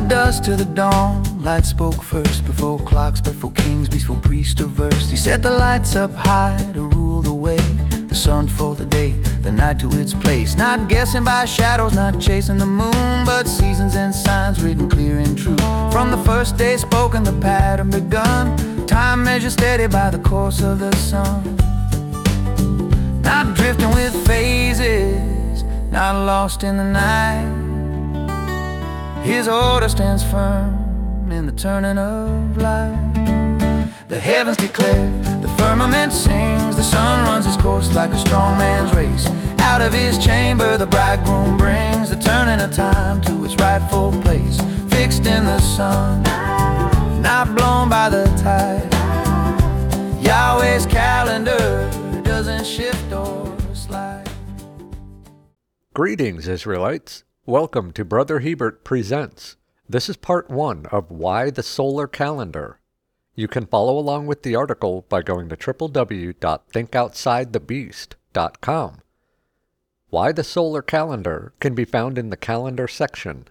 dusk to the dawn, light spoke first, before clocks, before kings, before priests of verse. He set the lights up high to rule the way, the sun for the day, the night to its place. Not guessing by shadows, not chasing the moon, but seasons and signs written clear and true. From the first day spoken, the pattern begun, time measured steady by the course of the sun. Not drifting with phases, not lost in the night. His order stands firm in the turning of light. The heavens declare, the firmament sings, the sun runs his course like a strong man's race. Out of his chamber the bridegroom brings the turning of time to its rightful place. Fixed in the sun, not blown by the tide. Yahweh's calendar doesn't shift or slide. Greetings, Israelites. Welcome to Brother Hebert Presents. This is part 1 of Why the Solar Calendar. You can follow along with the article by going to www.thinkoutsidethebeast.com. Why the Solar Calendar can be found in the Calendar section.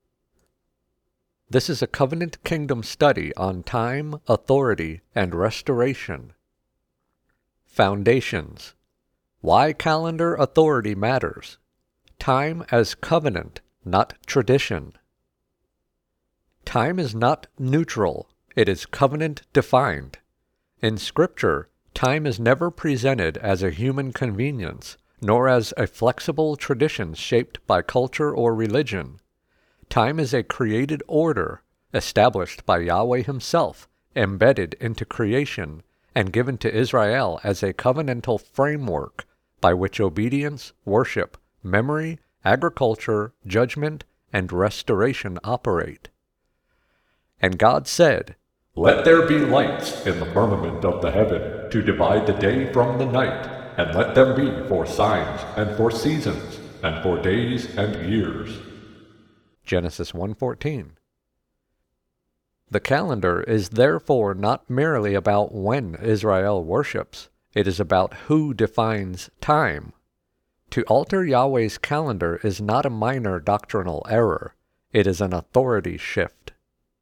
This is a Covenant Kingdom study on time, authority, and restoration. Foundations. Why calendar authority matters. Time as covenant, not tradition. Time is not neutral, it is covenant defined. In Scripture, time is never presented as a human convenience, nor as a flexible tradition shaped by culture or religion. Time is a created order, established by Yahweh himself, embedded into creation, and given to Israel as a covenantal framework by which obedience, worship, memory, agriculture, judgment, and restoration operate. And God said, "Let there be lights in the firmament of the heaven to divide the day from the night, and let them be for signs and for seasons and for days and years." Genesis 1:14. The calendar is therefore not merely about when Israel worships, it is about who defines time. To alter Yahweh's calendar is not a minor doctrinal error, it is an authority shift.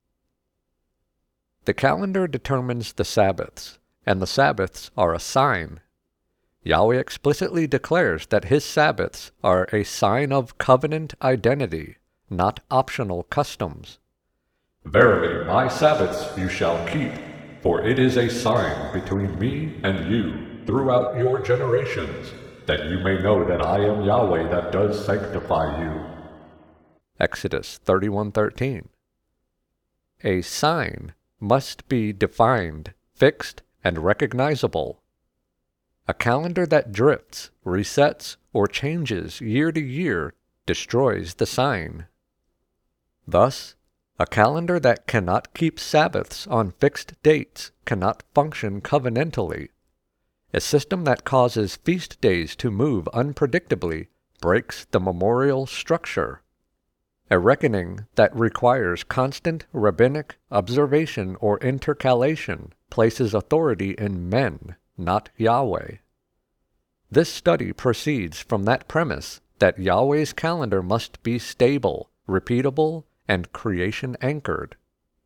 The calendar determines the Sabbaths, and the Sabbaths are a sign. Yahweh explicitly declares that his Sabbaths are a sign of covenant identity, not optional customs. "Verily my Sabbaths you shall keep, for it is a sign between me and you throughout your generations, that you may know that I am Yahweh that does sanctify you." Exodus 31:13. A sign must be defined, fixed, and recognizable. A calendar that drifts, resets, or changes year to year destroys the sign. Thus, a calendar that cannot keep Sabbaths on fixed dates cannot function covenantally. A system that causes feast days to move unpredictably breaks the memorial structure. A reckoning that requires constant rabbinic observation or intercalation places authority in men, not Yahweh. This study proceeds from that premise that Yahweh's calendar must be stable, repeatable, and creation-anchored.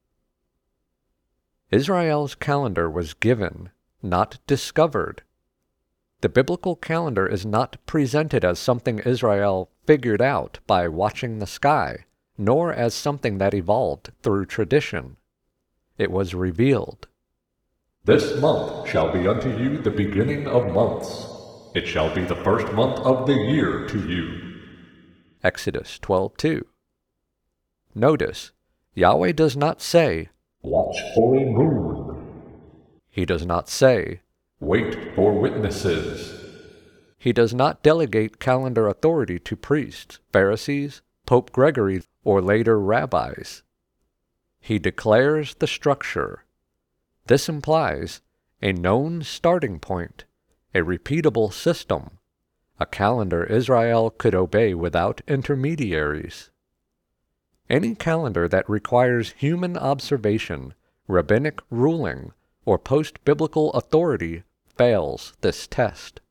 Israel's calendar was given, not discovered. The biblical calendar is not presented as something Israel figured out by watching the sky, nor as something that evolved through tradition. It was revealed. "This month shall be unto you the beginning of months. It shall be the first month of the year to you." Exodus 12:2. Notice, Yahweh does not say, "Watch for a moon." He does not say, "Wait for witnesses." He does not delegate calendar authority to priests, Pharisees, Pope Gregory, or later rabbis. He declares the structure. This implies a known starting point, a repeatable system, a calendar Israel could obey without intermediaries. Any calendar that requires human observation, rabbinic ruling, or post-biblical authority fails this test.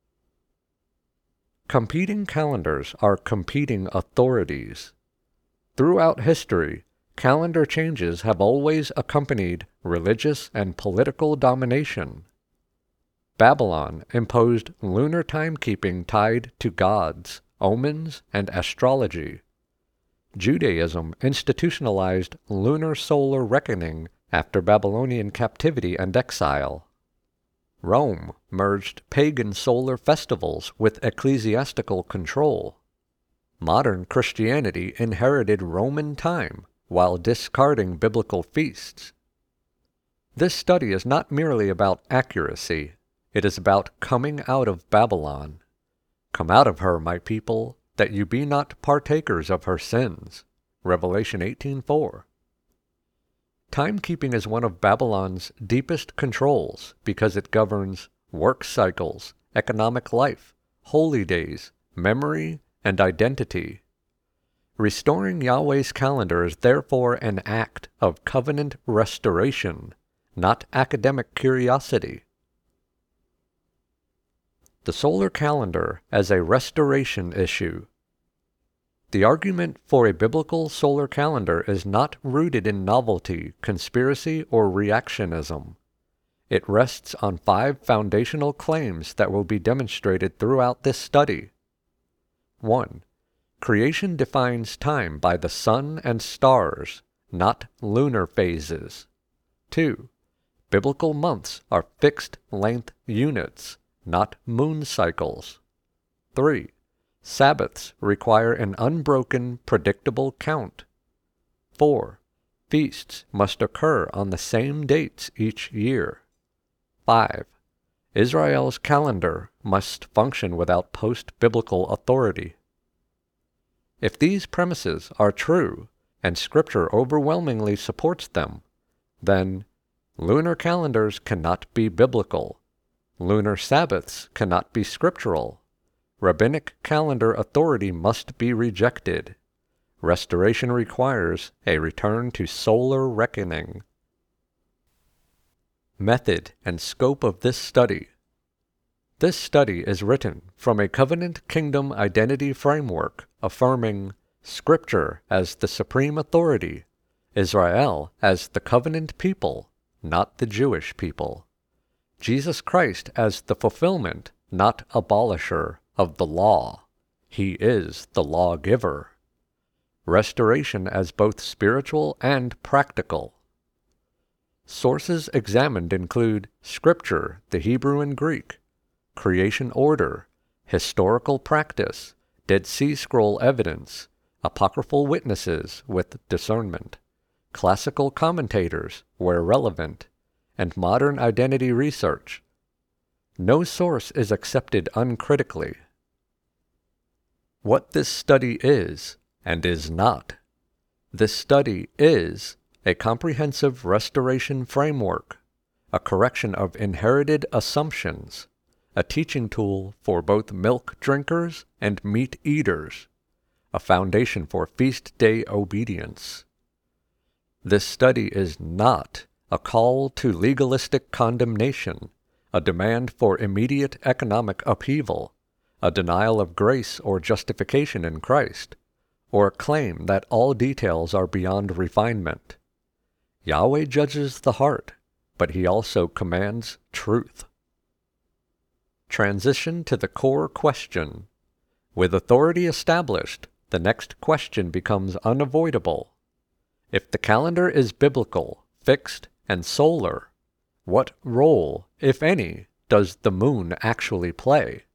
Competing calendars are competing authorities. Throughout history, calendar changes have always accompanied religious and political domination. Babylon imposed lunar timekeeping tied to gods, omens, and astrology. Judaism institutionalized lunar solar reckoning after Babylonian captivity and exile. Rome merged pagan solar festivals with ecclesiastical control. Modern Christianity inherited Roman time while discarding biblical feasts. This study is not merely about accuracy, it is about coming out of Babylon. Come out of her, my people, that you be not partakers of her sins. Revelation 18:4. Timekeeping is one of Babylon's deepest controls because it governs work cycles, economic life, holy days, memory, and identity. Restoring Yahweh's calendar is therefore an act of covenant restoration, not academic curiosity. The solar calendar as a restoration issue. The argument for a biblical solar calendar is not rooted in novelty, conspiracy, or reactionism. It rests on 5 foundational claims that will be demonstrated throughout this study. 1. Creation defines time by the sun and stars, not lunar phases. 2. Biblical months are fixed-length units, not moon cycles. 3. Sabbaths require an unbroken, predictable count. 4. Feasts must occur on the same dates each year. 5. Israel's calendar must function without post-biblical authority. If these premises are true, and Scripture overwhelmingly supports them, then lunar calendars cannot be biblical, lunar Sabbaths cannot be scriptural, rabbinic calendar authority must be rejected. Restoration requires a return to solar reckoning. Method and scope of this study. This study is written from a covenant kingdom identity framework affirming Scripture as the supreme authority, Israel as the covenant people, not the Jewish people, Jesus Christ as the fulfillment, not abolisher, of the law. He is the lawgiver. Restoration as both spiritual and practical. Sources examined include Scripture, the Hebrew and Greek, creation order, historical practice, Dead Sea Scroll evidence, apocryphal witnesses with discernment, classical commentators where relevant, and modern identity research. No source is accepted uncritically. What this study is and is not. This study is a comprehensive restoration framework, a correction of inherited assumptions, a teaching tool for both milk drinkers and meat eaters, a foundation for feast day obedience. This study is not a call to legalistic condemnation, a demand for immediate economic upheaval, a denial of grace or justification in Christ, or a claim that all details are beyond refinement. Yahweh judges the heart, but he also commands truth. Transition to the core question. With authority established, the next question becomes unavoidable. If the calendar is biblical, fixed, and solar, what role, if any, does the moon actually play?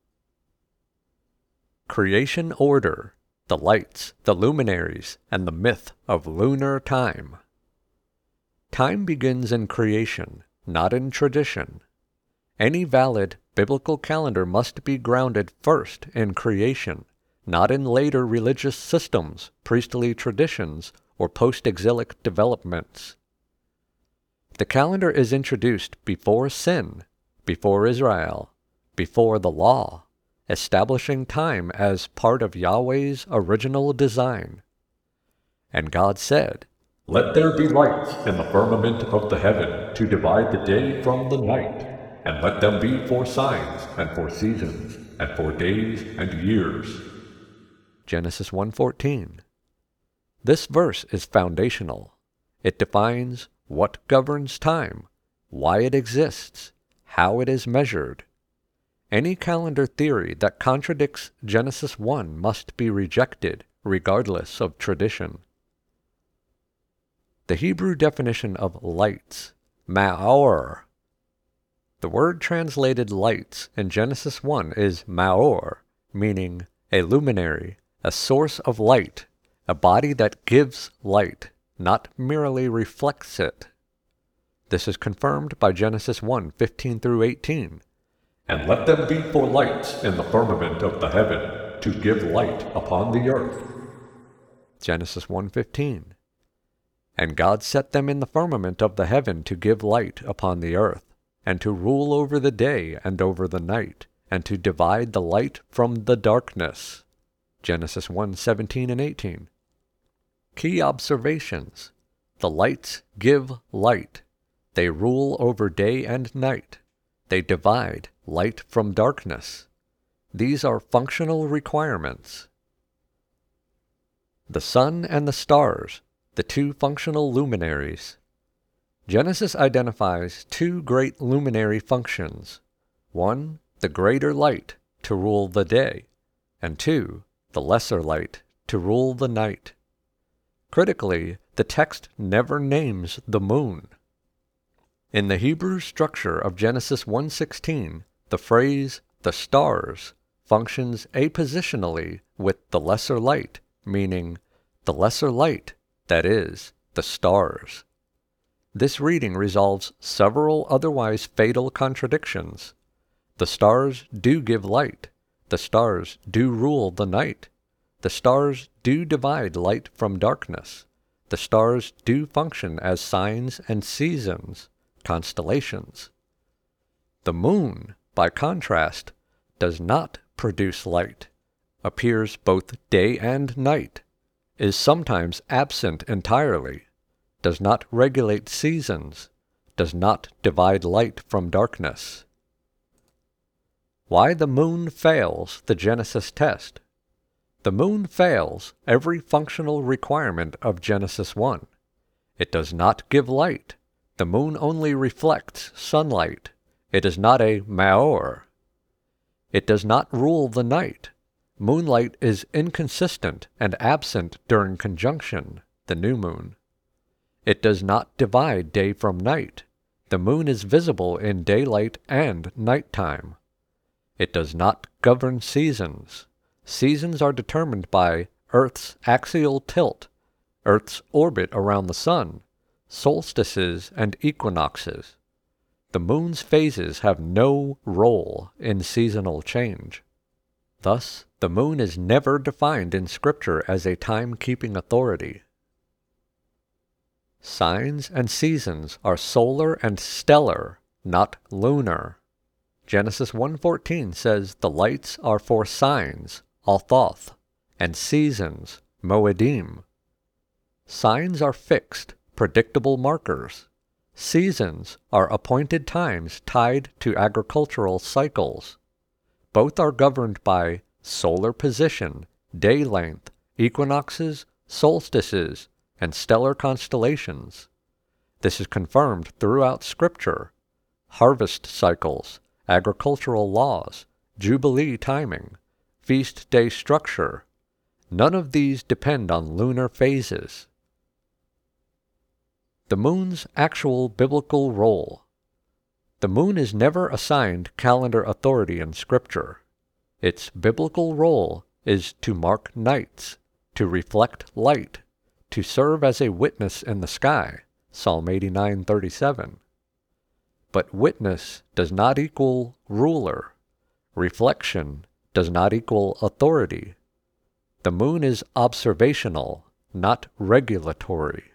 Creation order, the lights, the luminaries, and the myth of lunar time. Time begins in creation, not in tradition. Any valid biblical calendar must be grounded first in creation, not in later religious systems, priestly traditions, or post-exilic developments. The calendar is introduced before sin, before Israel, before the law, establishing time as part of Yahweh's original design. And God said, "Let there be lights in the firmament of the heaven to divide the day from the night, and let them be for signs and for seasons and for days and years." Genesis 1:14. This verse is foundational. It defines what governs time, why it exists, how it is measured. Any calendar theory that contradicts Genesis 1 must be rejected, regardless of tradition. The Hebrew definition of lights, ma'or. The word translated lights in Genesis 1 is ma'or, meaning a luminary, a source of light, a body that gives light, not merely reflects it. This is confirmed by Genesis 1:15 through 18. And let them be for lights in the firmament of the heaven, to give light upon the earth. Genesis 1:15. And God set them in the firmament of the heaven to give light upon the earth, and to rule over the day and over the night, and to divide the light from the darkness. Genesis 1:17 and 18. Key observations. The lights give light. They rule over day and night. They divide light from darkness. These are functional requirements. The sun and the stars, the two functional luminaries. Genesis identifies two great luminary functions. One, the greater light, to rule the day, and two, the lesser light, to rule the night. Critically, the text never names the moon. In the Hebrew structure of Genesis 1:16, the phrase, the stars, functions apositionally with the lesser light, meaning the lesser light, that is, the stars. This reading resolves several otherwise fatal contradictions. The stars do give light. The stars do rule the night. The stars do divide light from darkness. The stars do function as signs and seasons, constellations. The moon, by contrast, does not produce light, appears both day and night, is sometimes absent entirely, does not regulate seasons, does not divide light from darkness. Why the moon fails the Genesis test. The moon fails every functional requirement of Genesis 1. It does not give light. The moon only reflects sunlight. It is not a ma'or. It does not rule the night. Moonlight is inconsistent and absent during conjunction, the new moon. It does not divide day from night. The moon is visible in daylight and nighttime. It does not govern seasons. Seasons are determined by Earth's axial tilt, Earth's orbit around the sun, solstices and equinoxes. The moon's phases have no role in seasonal change. Thus, the moon is never defined in Scripture as a time-keeping authority. Signs and seasons are solar and stellar, not lunar. Genesis 1:14 says the lights are for signs, althoth, and seasons, moedim. Signs are fixed, predictable markers. Seasons are appointed times tied to agricultural cycles. Both are governed by solar position, day length, equinoxes, solstices, and stellar constellations. This is confirmed throughout Scripture. Harvest cycles, agricultural laws, jubilee timing, feast day structure. None of these depend on lunar phases. The moon's actual biblical role. The moon is never assigned calendar authority in Scripture. Its biblical role is to mark nights, to reflect light, to serve as a witness in the sky, Psalm 89:37. But witness does not equal ruler. Reflection does not equal authority. The moon is observational, not regulatory.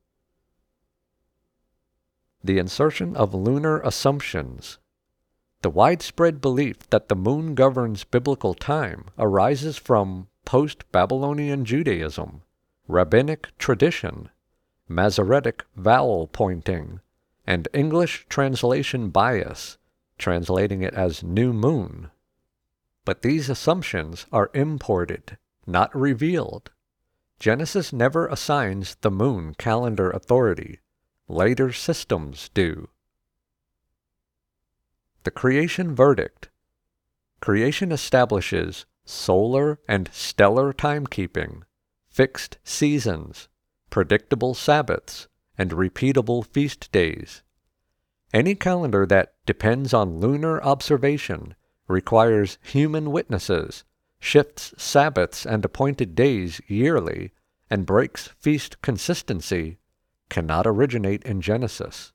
The insertion of lunar assumptions. The widespread belief that the moon governs biblical time arises from post-Babylonian Judaism, rabbinic tradition, Masoretic vowel pointing, and English translation bias, translating it as new moon. But these assumptions are imported, not revealed. Genesis never assigns the moon calendar authority. Later systems do. The creation verdict. Creation establishes solar and stellar timekeeping, fixed seasons, predictable Sabbaths, and repeatable feast days. Any calendar that depends on lunar observation, requires human witnesses, shifts Sabbaths and appointed days yearly, and breaks feast consistency, cannot originate in Genesis.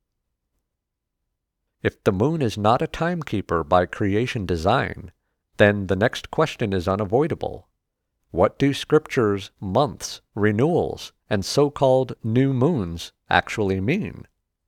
If the moon is not a timekeeper by creation design, then the next question is unavoidable. What do Scripture's months, renewals, and so-called new moons actually mean?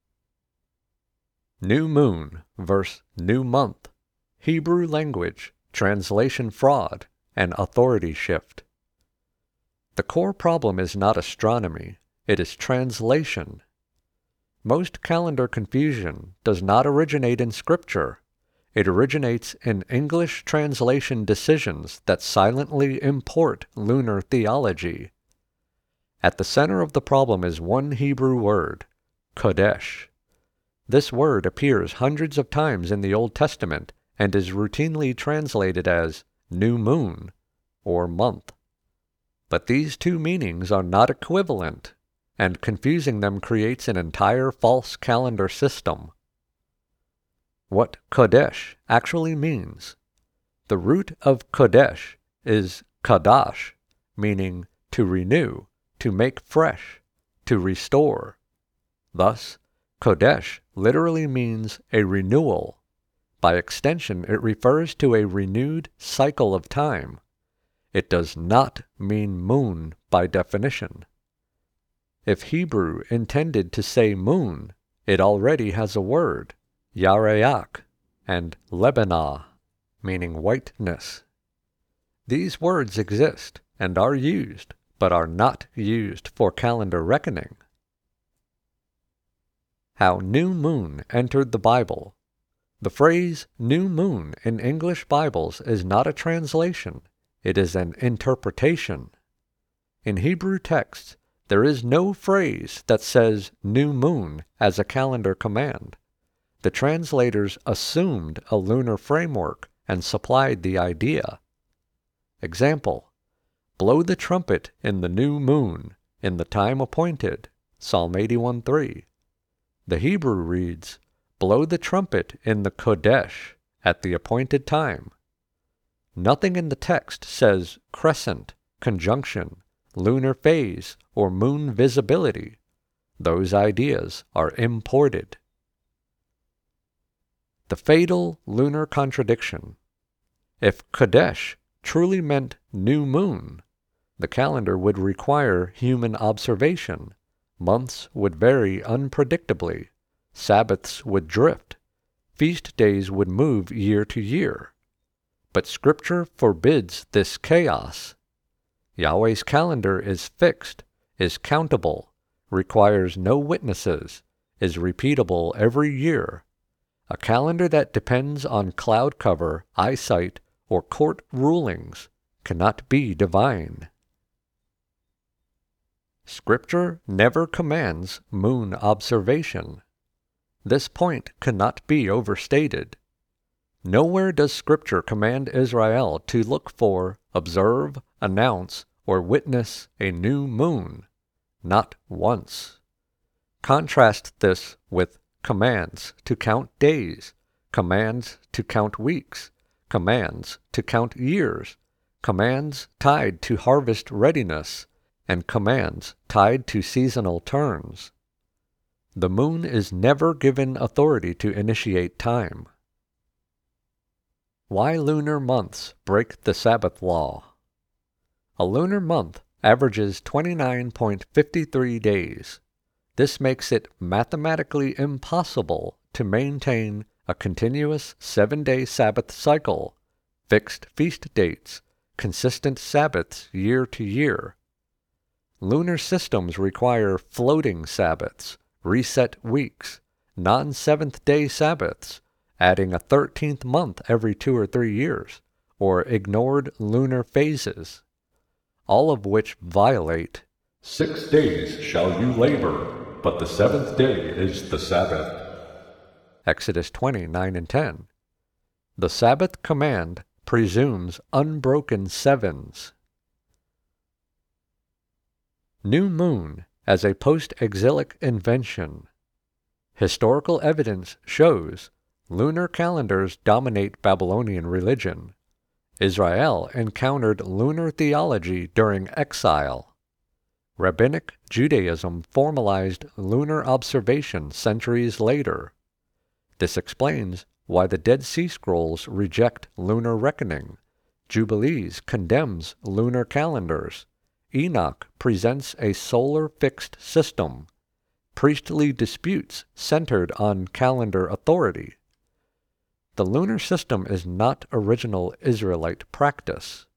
New moon versus new month, Hebrew language, translation fraud, and authority shift. The core problem is not astronomy, it is translation. Most calendar confusion does not originate in Scripture. It originates in English translation decisions that silently import lunar theology. At the center of the problem is one Hebrew word, Kodesh. This word appears hundreds of times in the Old Testament and is routinely translated as new moon or month. But these two meanings are not equivalent, and confusing them creates an entire false calendar system. What Kodesh actually means. The root of Kodesh is Kadash, meaning to renew, to make fresh, to restore. Thus, Kodesh literally means a renewal. By extension, it refers to a renewed cycle of time. It does not mean moon by definition. If Hebrew intended to say moon, it already has a word, Yareach, and Lebanah, meaning whiteness. These words exist and are used, but are not used for calendar reckoning. How new moon entered the Bible. The phrase new moon in English Bibles is not a translation, it is an interpretation. In Hebrew texts, there is no phrase that says new moon as a calendar command. The translators assumed a lunar framework and supplied the idea. Example, blow the trumpet in the new moon, in the time appointed, Psalm 81:3. The Hebrew reads, blow the trumpet in the Kodesh, at the appointed time. Nothing in the text says crescent, conjunction, lunar phase, or moon visibility. Those ideas are imported. The fatal lunar contradiction. If Kodesh truly meant new moon, the calendar would require human observation. Months would vary unpredictably. Sabbaths would drift. Feast days would move year to year. But Scripture forbids this chaos. Yahweh's calendar is fixed, is countable, requires no witnesses, is repeatable every year. A calendar that depends on cloud cover, eyesight, or court rulings cannot be divine. Scripture never commands moon observation. This point cannot be overstated. Nowhere does Scripture command Israel to look for, observe, announce, or witness a new moon. Not once. Contrast this with commands to count days, commands to count weeks, commands to count years, commands tied to harvest readiness, and commands tied to seasonal turns. The moon is never given authority to initiate time. Why lunar months break the Sabbath law. A lunar month averages 29.53 days. This makes it mathematically impossible to maintain a continuous 7-day Sabbath cycle, fixed feast dates, consistent Sabbaths year to year. Lunar systems require floating Sabbaths, reset weeks, non-seventh-day Sabbaths, adding a 13th month every 2 or 3 years, or ignored lunar phases. all of which violate 6 days shall you labor, but the 7th day is the Sabbath. Exodus 20:9 and 10. The Sabbath command presumes unbroken sevens. New moon as a post-exilic invention. Historical evidence shows lunar calendars dominate Babylonian religion. Israel encountered lunar theology during exile. Rabbinic Judaism formalized lunar observation centuries later. This explains why the Dead Sea Scrolls reject lunar reckoning. Jubilees condemns lunar calendars. Enoch presents a solar fixed system. Priestly disputes centered on calendar authority. The lunar system is not original Israelite practice.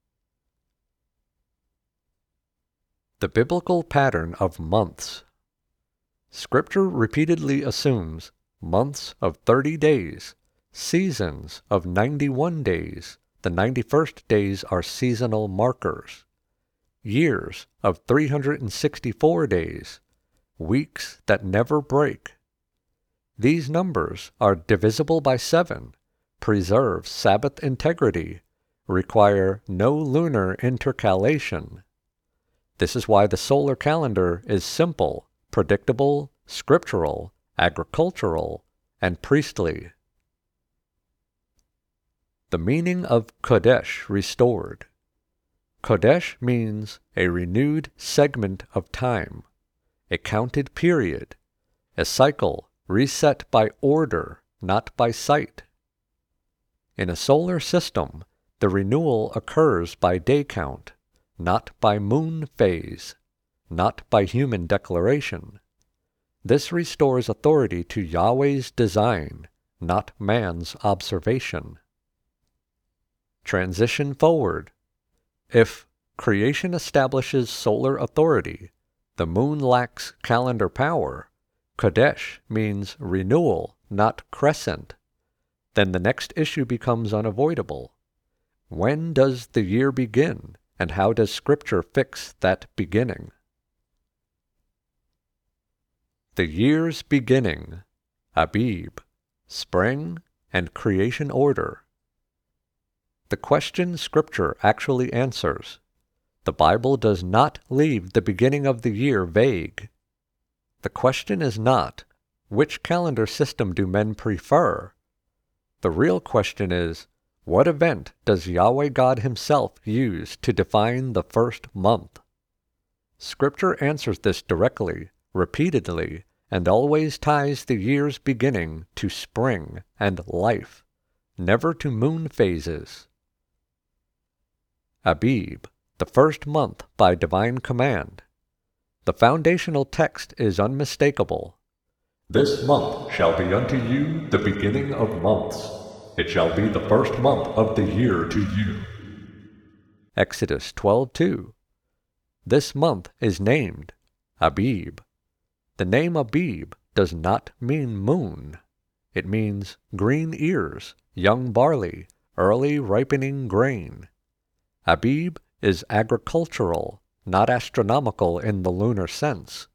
The biblical pattern of months. Scripture repeatedly assumes months of 30 days, seasons of 91 days. The 91st days are seasonal markers. Years of 364 days, weeks that never break. These numbers are divisible by 7, preserve Sabbath integrity, require no lunar intercalation. This is why the solar calendar is simple, predictable, scriptural, agricultural, and priestly. The meaning of Kodesh restored. Kodesh means a renewed segment of time, a counted period, a cycle reset by order, not by sight. In a solar system, the renewal occurs by day count, not by moon phase, not by human declaration. This restores authority to Yahweh's design, not man's observation. Transition forward. If creation establishes solar authority, the moon lacks calendar power, Kodesh means renewal, not crescent, then the next issue becomes unavoidable. When does the year begin, and how does Scripture fix that beginning? The year's beginning, Abib, spring, and creation order. The question Scripture actually answers. The Bible does not leave the beginning of the year vague. The question is not, which calendar system do men prefer? The real question is, what event does Yahweh God Himself use to define the first month? Scripture answers this directly, repeatedly, and always ties the year's beginning to spring and life, never to moon phases. Abib, the first month by divine command. The foundational text is unmistakable. This month shall be unto you the beginning of months. It shall be the first month of the year to you. Exodus 12:2. This month is named Abib. The name Abib does not mean moon. It means green ears, young barley, early ripening grain. Abib is agricultural, not astronomical in the lunar sense.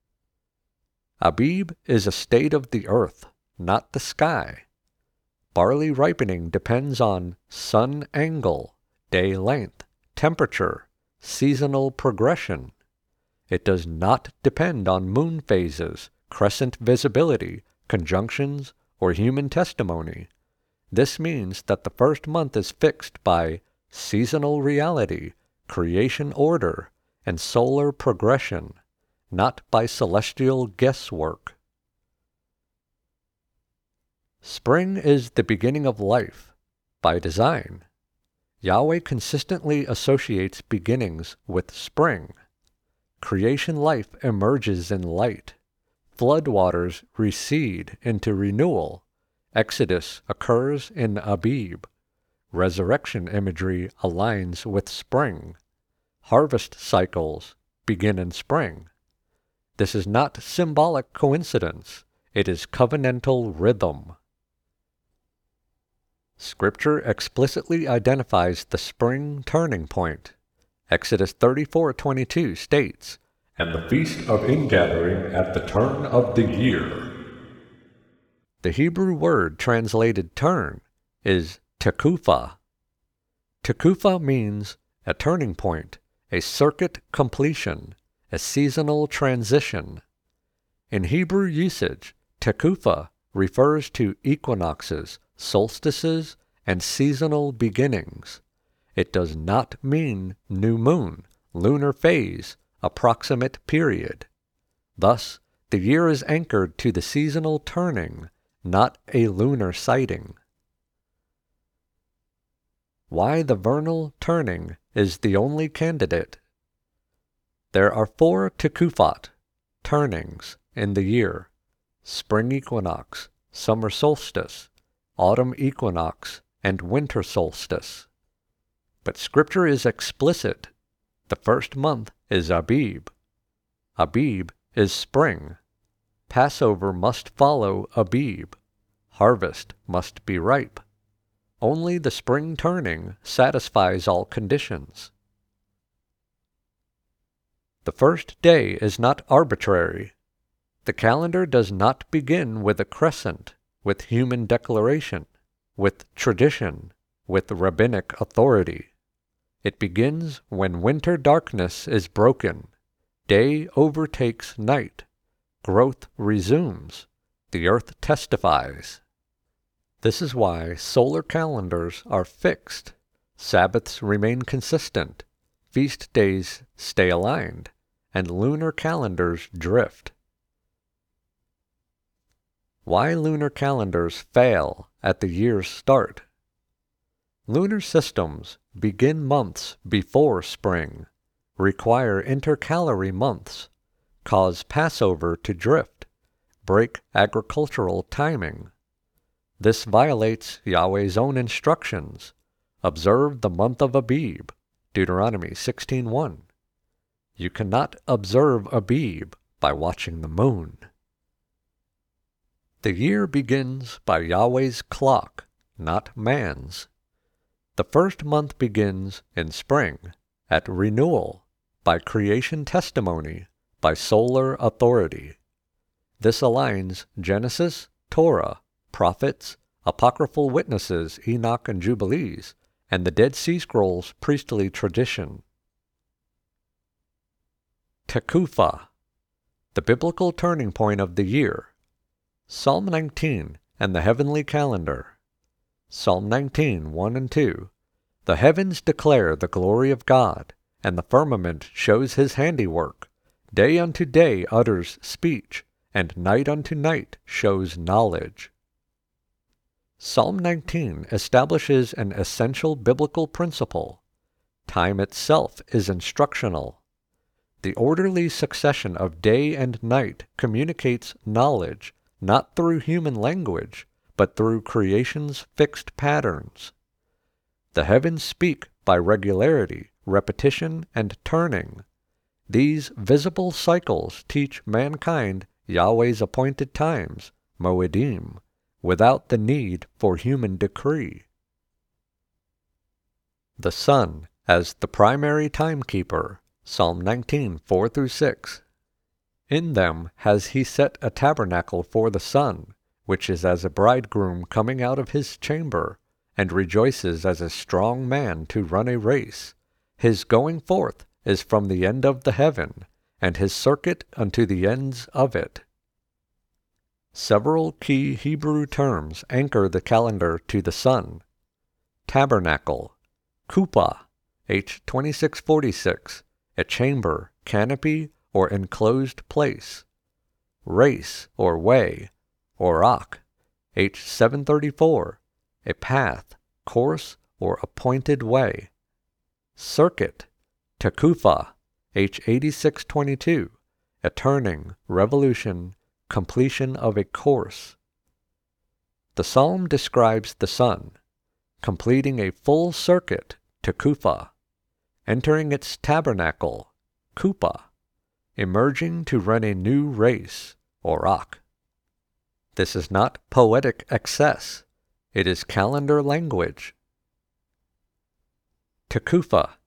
Abib is a state of the earth, not the sky. Barley ripening depends on sun angle, day length, temperature, seasonal progression. It does not depend on moon phases, crescent visibility, conjunctions, or human testimony. This means that the first month is fixed by seasonal reality, creation order, and solar progression, not by celestial guesswork. Spring is the beginning of life, by design. Yahweh consistently associates beginnings with spring. Creation life emerges in light. Floodwaters recede into renewal. Exodus occurs in Abib. Resurrection imagery aligns with spring. Harvest cycles begin in spring. This is not symbolic coincidence. It is covenantal rhythm. Scripture explicitly identifies the spring turning point. Exodus 34:22 states, "And the feast of ingathering at the turn of the year." The Hebrew word translated turn is tekufah. Tekufah means a turning point, a circuit completion, a seasonal transition. In Hebrew usage, tekufah refers to equinoxes, solstices, and seasonal beginnings. It does not mean new moon, lunar phase, approximate period. Thus, the year is anchored to the seasonal turning, not a lunar sighting. Why the vernal turning is the only candidate. There are 4 tekufot, turnings, in the year: spring equinox, summer solstice, autumn equinox, and winter solstice. But Scripture is explicit. The first month is Abib. Abib is spring. Passover must follow Abib. Harvest must be ripe. Only the spring turning satisfies all conditions. The first day is not arbitrary. The calendar does not begin with a crescent, with human declaration, with tradition, with rabbinic authority. It begins when winter darkness is broken, day overtakes night, growth resumes, the earth testifies. This is why solar calendars are fixed, Sabbaths remain consistent, feast days stay aligned, and lunar calendars drift. Why lunar calendars fail at the year's start. Lunar systems begin months before spring, require intercalary months, cause Passover to drift, break agricultural timing. This violates Yahweh's own instructions. Observe the month of Abib, Deuteronomy 16:1. You cannot observe Abib by watching the moon. The year begins by Yahweh's clock, not man's. The first month begins in spring, at renewal, by creation testimony, by solar authority. This aligns Genesis, Torah, prophets, apocryphal witnesses, Enoch and Jubilees, and the Dead Sea Scrolls priestly tradition. Tekufah, the biblical turning point of the year. Psalm 19 and the heavenly calendar. Psalm 19, 1 and 2. The heavens declare the glory of God, and the firmament shows his handiwork. Day unto day utters speech, and night unto night shows knowledge. Psalm 19 establishes an essential biblical principle. Time itself is instructional. The orderly succession of day and night communicates knowledge, not through human language, but through creation's fixed patterns. The heavens speak by regularity, repetition, and turning. These visible cycles teach mankind Yahweh's appointed times, Moedim, without the need for human decree. The sun as the primary timekeeper, Psalm 19, 4-6. In them has he set a tabernacle for the sun, which is as a bridegroom coming out of his chamber, and rejoices as a strong man to run a race. His going forth is from the end of the heaven, and his circuit unto the ends of it. Several key Hebrew terms anchor the calendar to the sun. Tabernacle, Kupah, H 2646, a chamber, canopy, or enclosed place. Race, or way, Orak, H 734, a path, course, or appointed way. Circuit, Tekufah, H 8622, a turning, revolution, completion of a course. The psalm describes the sun, completing a full circuit, Tekufah, entering its tabernacle, Kupah, emerging to run a new race, Orak. This is not poetic excess, it is calendar language. Tekufah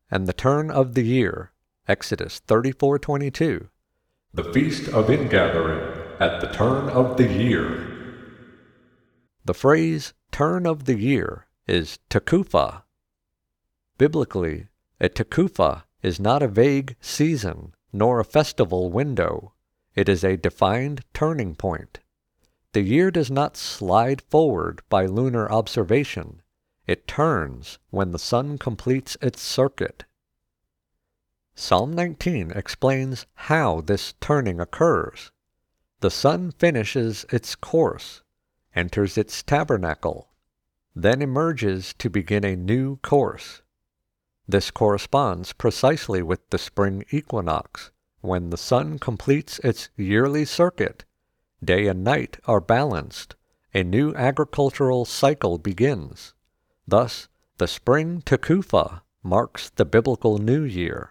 and the turn of the year. Exodus 34:22. The feast of ingathering at the turn of the year. The phrase turn of the year is Tekufah. Biblically, a Tekufah is not a vague season nor a festival window. It is a defined turning point. The year does not slide forward by lunar observation. It turns when the sun completes its circuit. Psalm 19 explains how this turning occurs. The sun finishes its course, enters its tabernacle, then emerges to begin a new course. This corresponds precisely with the spring equinox, when the sun completes its yearly circuit. Day and night are balanced. A new agricultural cycle begins. Thus, the spring Tekufah marks the biblical new year.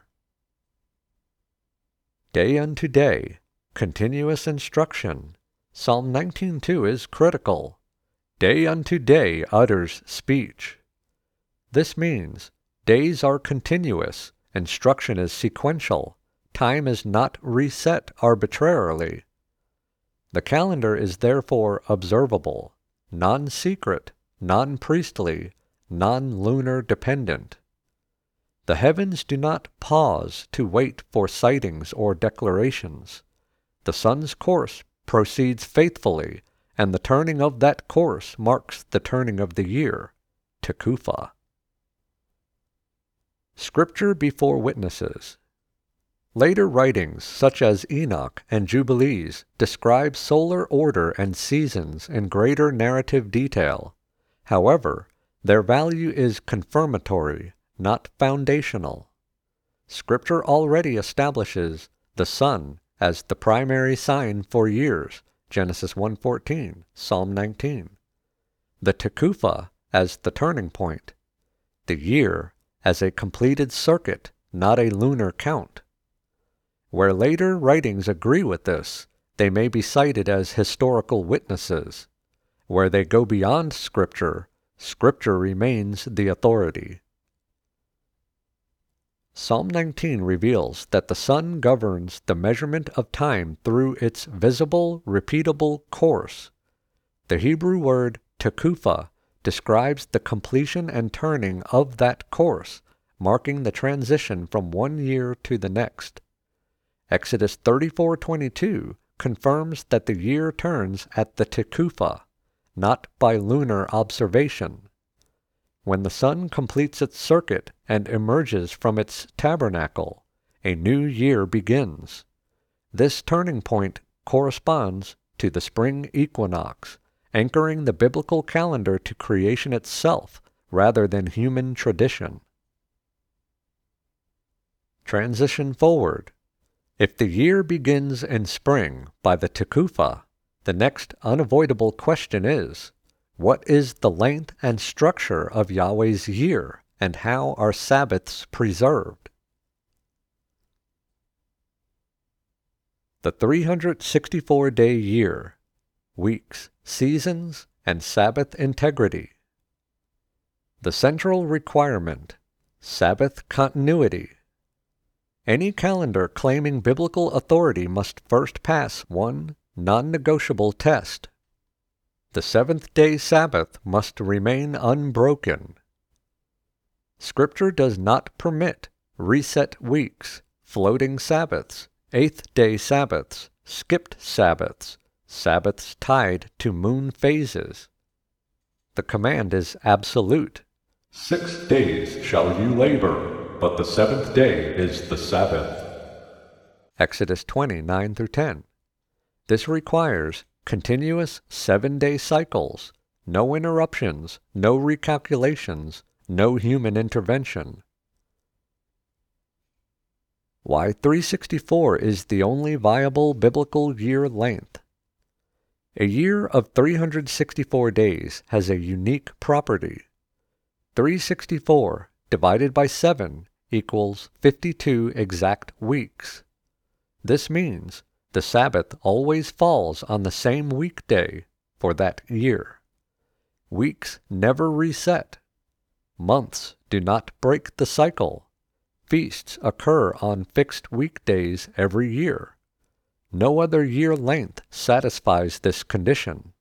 Day unto day, continuous instruction. Psalm 19:2 is critical. Day unto day utters speech. This means days are continuous, instruction is sequential, time is not reset arbitrarily. The calendar is therefore observable, non-secret, non-priestly, non-lunar dependent. The heavens do not pause to wait for sightings or declarations. The sun's course proceeds faithfully, and the turning of that course marks the turning of the year, Tekufah. Scripture before witnesses. Later writings, such as Enoch and Jubilees, describe solar order and seasons in greater narrative detail. However, their value is confirmatory, not foundational. Scripture already establishes the sun as the primary sign for years, Genesis 1:14, Psalm 19. The Tekufah as the turning point. The year as a completed circuit, not a lunar count. Where later writings agree with this, they may be cited as historical witnesses. Where they go beyond Scripture, Scripture remains the authority. Psalm 19 reveals that the sun governs the measurement of time through its visible, repeatable course. The Hebrew word Tekufah describes the completion and turning of that course, marking the transition from one year to the next. Exodus 34:22 confirms that the year turns at the Tekufah, not by lunar observation. When the sun completes its circuit and emerges from its tabernacle, a new year begins. This turning point corresponds to the spring equinox, anchoring the biblical calendar to creation itself rather than human tradition. Transition forward. If the year begins in spring by the Tekufah, the next unavoidable question is, what is the length and structure of Yahweh's year, and how are Sabbaths preserved? The 364-day year, weeks, seasons, and Sabbath integrity. The central requirement, Sabbath continuity. Any calendar claiming biblical authority must first pass one non-negotiable test. The seventh-day Sabbath must remain unbroken. Scripture does not permit reset weeks, floating Sabbaths, eighth-day Sabbaths, skipped Sabbaths, Sabbaths tied to moon phases. The command is absolute. 6 days shall you labor, but the seventh day is the Sabbath. Exodus 20:9-10. This requires continuous 7-day cycles, no interruptions, no recalculations, no human intervention. Why 364 is the only viable biblical year length. A year of 364 days has a unique property. 364 divided by 7 equals 52 exact weeks. This means the Sabbath always falls on the same weekday for that year. Weeks never reset. Months do not break the cycle. feasts occur on fixed weekdays every year. No other year length satisfies this condition.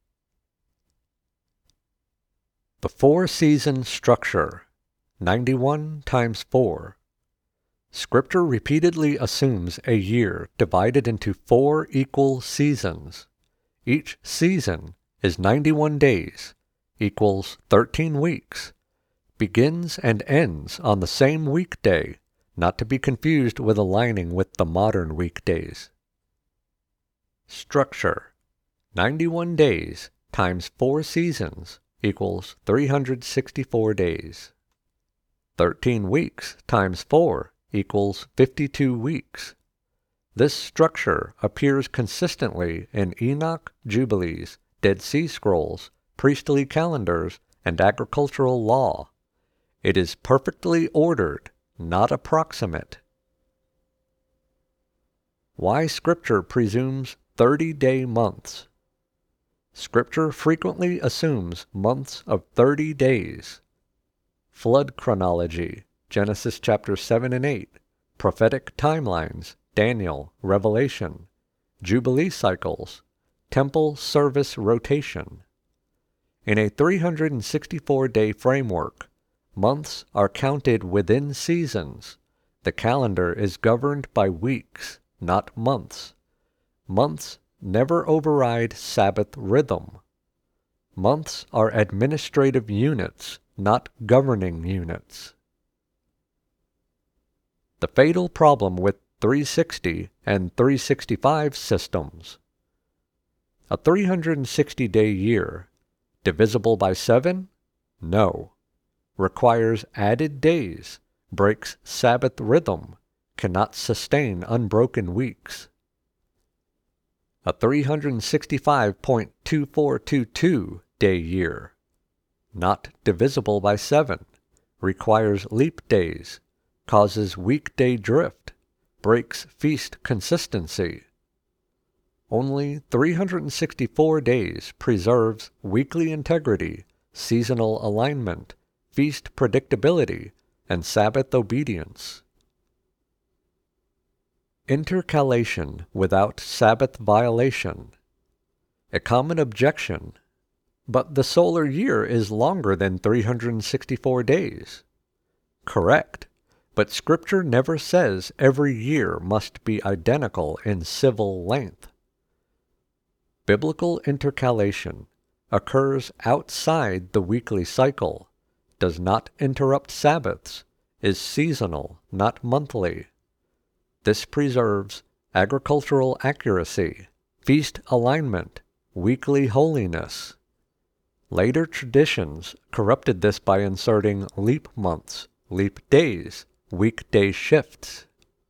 The four-season structure, 91 times 4. Scripture repeatedly assumes a year divided into 4 equal seasons. Each season is 91 days, equals 13 weeks, begins and ends on the same weekday, not to be confused with aligning with the modern weekdays. Structure: 91 days times 4 seasons equals 364 days. 13 weeks times 4 equals 52 weeks. This structure appears consistently in Enoch, Jubilees, Dead Sea Scrolls, priestly calendars, and agricultural law. It is perfectly ordered, not approximate. Why Scripture presumes 30-day months. Scripture frequently assumes months of 30 days. Flood chronology, Genesis chapters 7 and 8, prophetic timelines, Daniel, Revelation, Jubilee cycles, temple service rotation. In a 364-day framework, months are counted within seasons. The calendar is governed by weeks, not months. Months never override Sabbath rhythm. Months are administrative units, not governing units. The fatal problem with 360 and 365 systems. A 360-day year, divisible by 7? No. Requires added days, breaks Sabbath rhythm, cannot sustain unbroken weeks. A 365.2422 day year, not divisible by 7, requires leap days, causes weekday drift, breaks feast consistency. Only 364 days preserves weekly integrity, seasonal alignment, feast predictability, and Sabbath obedience. Intercalation without Sabbath violation. A common objection: but the solar year is longer than 364 days. Correct, but Scripture never says every year must be identical in civil length. Biblical intercalation occurs outside the weekly cycle, does not interrupt Sabbaths, is seasonal, not monthly. This preserves agricultural accuracy, feast alignment, weekly holiness. Later traditions corrupted this by inserting leap months, leap days, weekday shifts.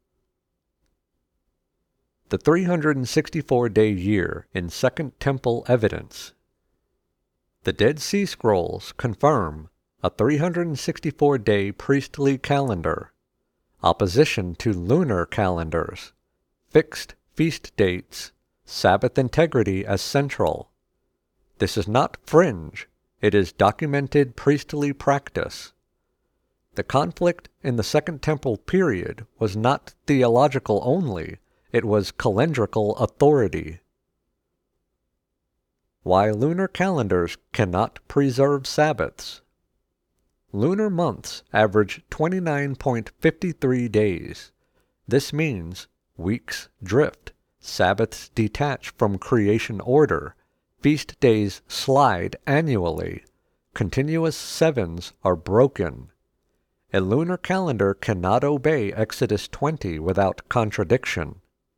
The 364-day year in Second Temple evidence. The Dead Sea Scrolls confirm a 364-day priestly calendar, opposition to lunar calendars, fixed feast dates, Sabbath integrity as central. This is not fringe, it is documented priestly practice. The conflict in the Second Temple period was not theological only, it was calendrical authority. Why lunar calendars cannot preserve Sabbaths. Lunar months average 29.53 days. This means weeks drift, Sabbaths detach from creation order, feast days slide annually, continuous sevens are broken. A lunar calendar cannot obey Exodus 20 without contradiction.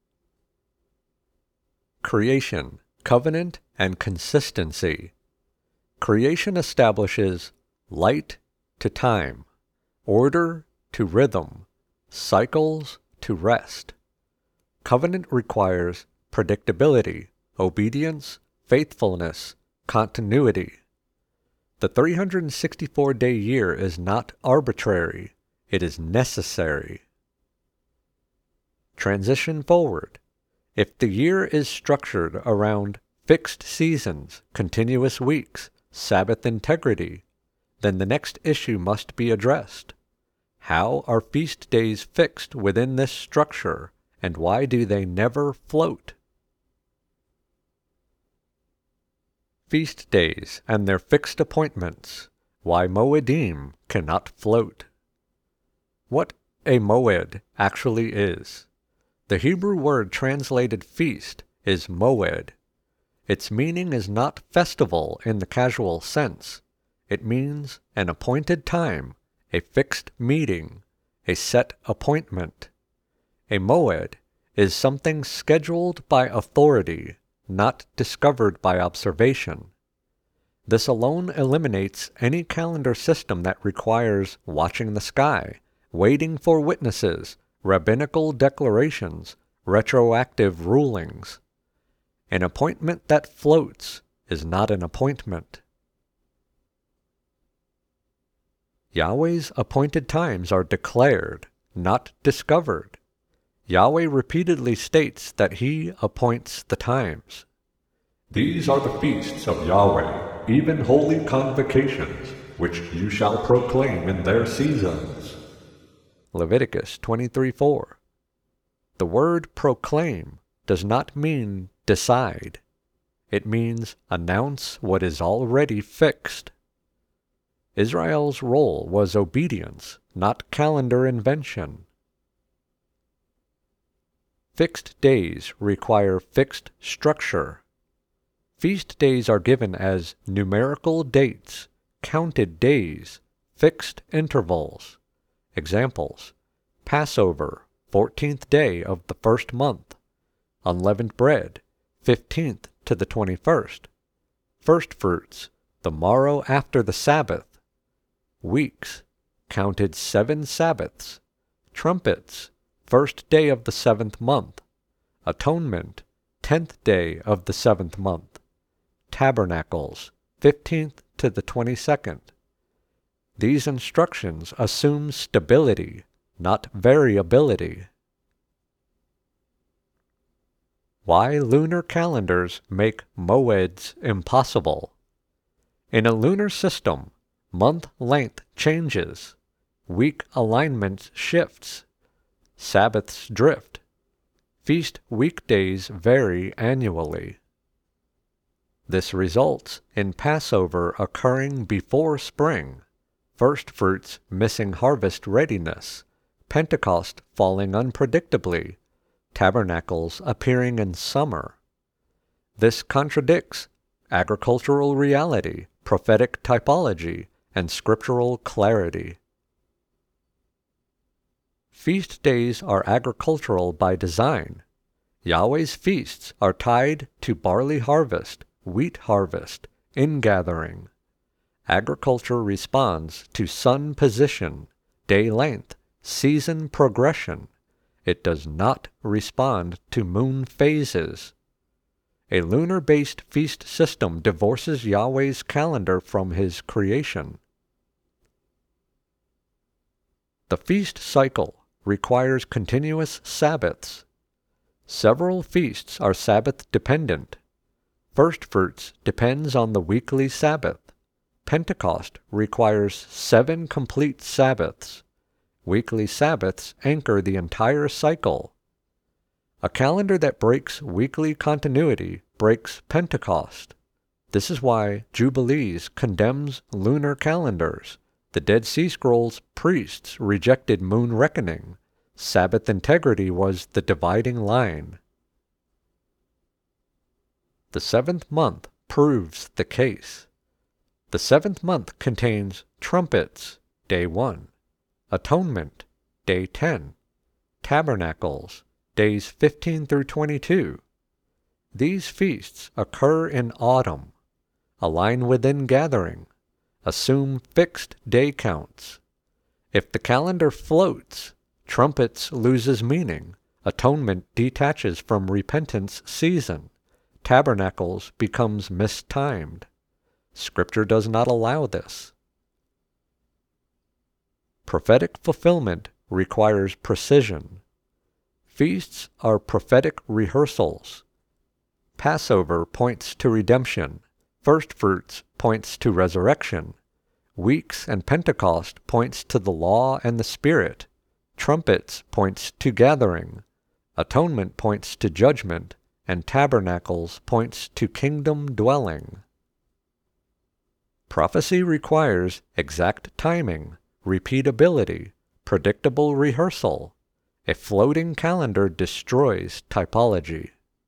Creation, covenant, and consistency. Creation establishes light to time, order to rhythm, cycles to rest. Covenant requires predictability, obedience, faithfulness, continuity. The 364-day year is not arbitrary, it is necessary. Transition forward. If the year is structured around fixed seasons, continuous weeks, Sabbath integrity, then the next issue must be addressed. How are feast days fixed within this structure, and why do they never float? Feast days and their fixed appointments. Why Moedim cannot float. What a moed actually is. The Hebrew word translated feast is moed. Its meaning is not festival in the casual sense. It means an appointed time, a fixed meeting, a set appointment. A moed is something scheduled by authority, not discovered by observation. This alone eliminates any calendar system that requires watching the sky, waiting for witnesses, rabbinical declarations, retroactive rulings. An appointment that floats is not an appointment. Yahweh's appointed times are declared, not discovered. Yahweh repeatedly states that He appoints the times. These are the feasts of Yahweh, even holy convocations, which you shall proclaim in their seasons. Leviticus 23:4. The word proclaim does not mean decide. It means announce what is already fixed. Israel's role was obedience, not calendar invention. Fixed days require fixed structure. Feast days are given as numerical dates, counted days, fixed intervals. Examples: Passover, 14th day of the first month. Unleavened bread, 15th to the 21st. First fruits, the morrow after the Sabbath. Weeks, counted 7 Sabbaths. Trumpets, first day of the 7th month. Atonement, 10th day of the 7th month. Tabernacles, 15th to the 22nd. These instructions assume stability, not variability. Why lunar calendars make moeds impossible. In a lunar system, month length changes, week alignment shifts, Sabbaths drift, feast weekdays vary annually. This results in Passover occurring before spring, first fruits missing harvest readiness, Pentecost falling unpredictably, tabernacles appearing in summer. This contradicts agricultural reality, prophetic typology, and scriptural clarity. Feast days are agricultural by design. Yahweh's feasts are tied to barley harvest, wheat harvest, ingathering. Agriculture responds to sun position, day length, season progression. It does not respond to moon phases. A lunar-based feast system divorces Yahweh's calendar from His creation. The feast cycle requires continuous Sabbaths. Several feasts are Sabbath-dependent. First fruits depends on the weekly Sabbath. Pentecost requires 7 complete Sabbaths. Weekly Sabbaths anchor the entire cycle. A calendar that breaks weekly continuity breaks Pentecost. This is why Jubilees condemns lunar calendars. The Dead Sea Scrolls priests rejected moon reckoning. Sabbath integrity was the dividing line. The 7th month proves the case. The 7th month contains trumpets, day 1, atonement, day 10, tabernacles, days 15 through 22. These feasts occur in autumn, align within gathering, assume fixed day counts. If the calendar floats, trumpets loses meaning, atonement detaches from repentance season, tabernacles becomes mistimed. Scripture does not allow this. Prophetic fulfillment requires precision. Feasts are prophetic rehearsals. Passover points to redemption. First fruits points to resurrection. Weeks and Pentecost points to the law and the Spirit. Trumpets points to gathering. Atonement points to judgment, and tabernacles points to kingdom dwelling. Prophecy requires exact timing, repeatability, predictable rehearsal. A floating calendar destroys typology.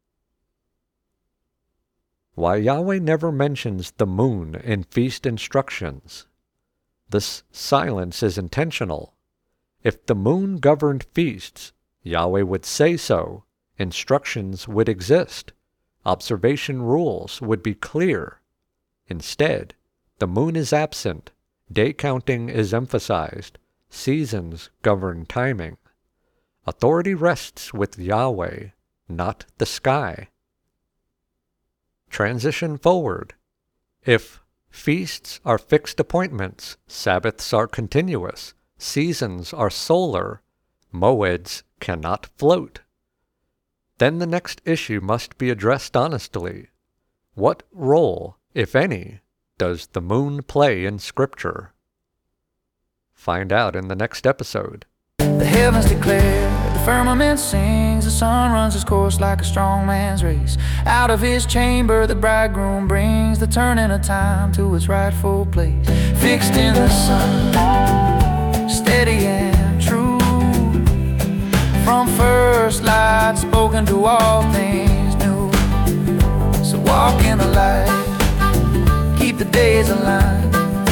Why Yahweh never mentions the moon in feast instructions. This silence is intentional. If the moon governed feasts, Yahweh would say so, instructions would exist, observation rules would be clear. Instead, the moon is absent, day counting is emphasized, seasons govern timing. Authority rests with Yahweh, not the sky. Transition forward. If feasts are fixed appointments, Sabbaths are continuous, seasons are solar, moeds cannot float, then the next issue must be addressed honestly. What role, if any, does the moon play in Scripture? Find out in the next episode. The heavens declare, the firmament sings, the sun runs his course like a strong man's race. Out of his chamber the bridegroom brings the turning of time to its rightful place. Fixed in the sun, steady and true, from first light spoken to all things new. So walk in the light, keep the days aligned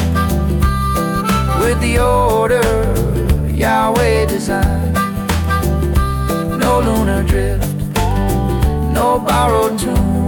with the order Yahweh designed. No lunar drift, no borrowed tune,